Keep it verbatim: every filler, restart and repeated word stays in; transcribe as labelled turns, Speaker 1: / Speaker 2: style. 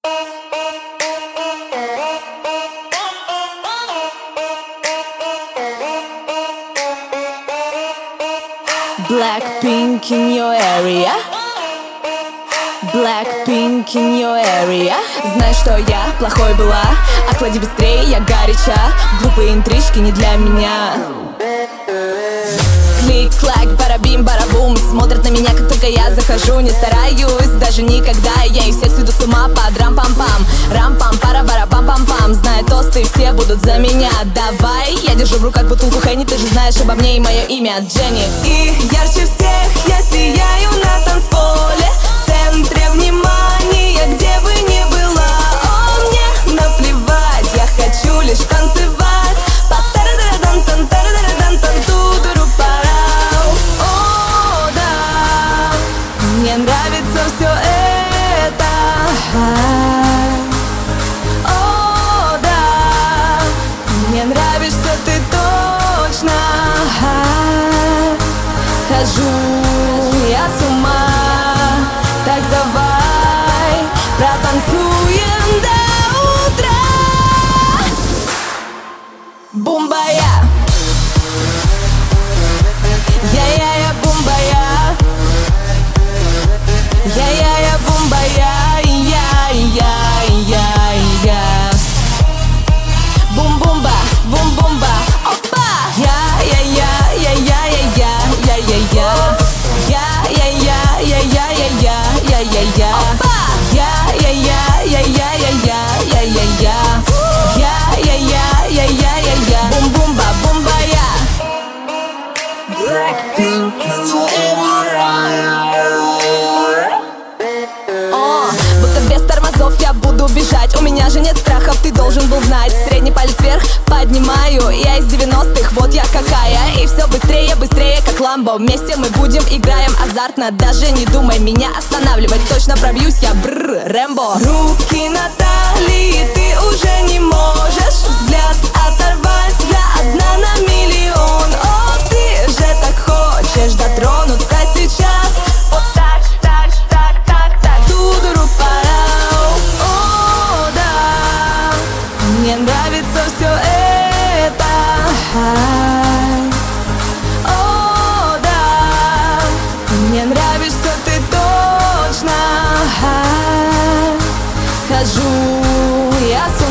Speaker 1: Blackpink in your area. Blackpink in your area. Знаешь, что я плохой была. Охлади быстрее, я горяча. Глупые интрижки не для меня. Клик-клак, барабим, барабум. Смотрят на меня, как только я захожу. Не стараюсь, даже никогда. Я их всех сведу с ума под рам-пам-пам. Рам-пам, пара-бара-пам-пам-пам. Знаю тосты, все будут за меня. Давай, я держу в руках бутылку Хенни. Ты же знаешь обо мне и мое имя Дженни. И ярче всех я сияю на танцполе. В центре внимания, где бы ни была. О, мне наплевать, я хочу лишь танцевать. Мне нравится все это. О, да, мне нравишься ты точно. Схожу я с ума. Так давай протанцуем до утра. Бумбая. Я-я-я, бумбая. Я-я-я, бумбая, я-я-я-я. Бум-бумба, бум-бумба, опа! Я-я-я-я-я-я-я, я-я-я. Я-я-я-я-я-я-я, я-я-я. Опа! Я-я-я-я-я-я-я, я-я-я. Я-я-я-я-я-я-я. Бум-бумба, бумбая. Blackpink in your я буду бежать, у меня же нет страхов, ты должен был знать. Средний палец вверх поднимаю, я из девяностых, вот я какая. И все быстрее, быстрее, как Ламбо. Вместе мы будем, играем азартно. Даже не думай меня останавливать, точно пробьюсь я, бррр, Рэмбо. Руки на талии, ты уже не можешь взгляд оторвать, я одна на миллион. О, ты же так хочешь дотронуться сейчас. Вот так, так, так, так, так, ту-ду-ру-пара. Мне нравится все это. О, да, мне нравишься ты точно. Схожу я с